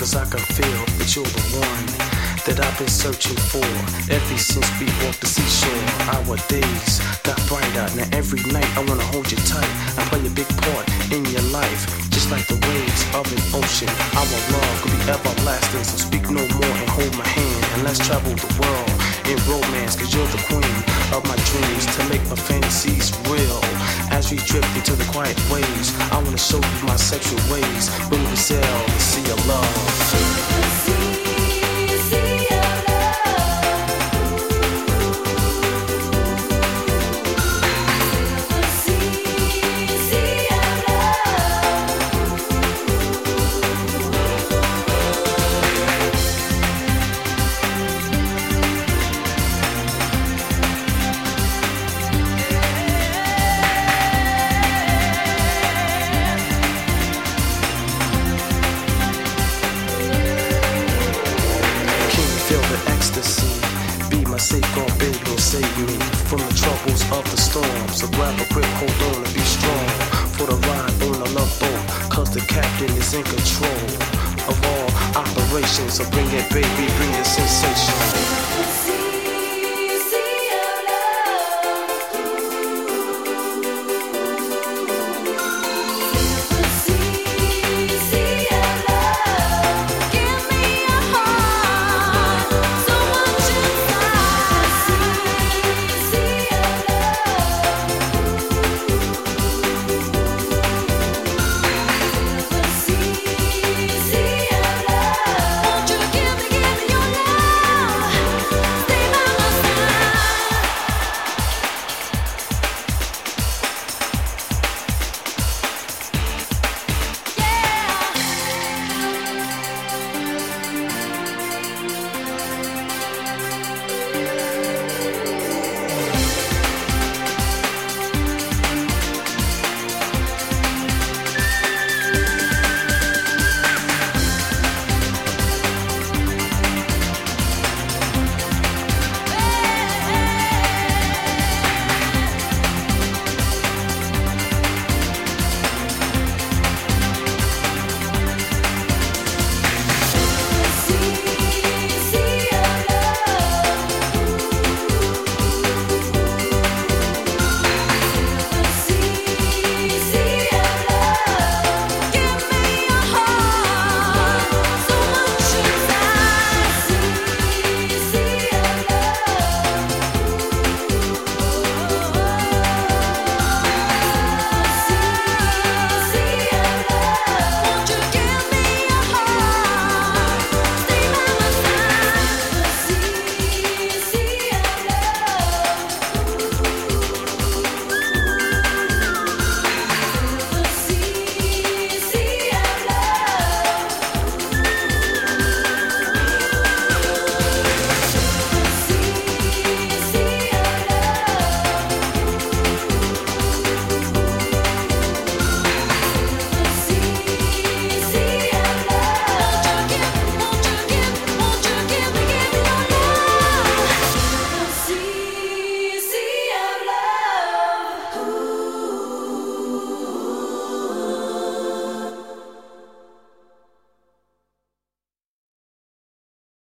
cause I can feel that you're the one that I've been searching for ever since we walked the seashore. Our days got brighter, now every night I wanna hold you tight and play a big part in your life, just like the waves of an ocean. Our love could be everlasting, so speak no more and hold my hand, and let's travel the world in romance, cause you're the queen of my dreams, to make my fantasies real. As we drift into the quiet waves, I wanna show you my sexual ways, when we sail the sea of love. Save me from the troubles of the storm. So grab a grip, hold on and be strong for the ride on the love boat, cause the captain is in control of all operations. So bring it, baby, bring your sensation.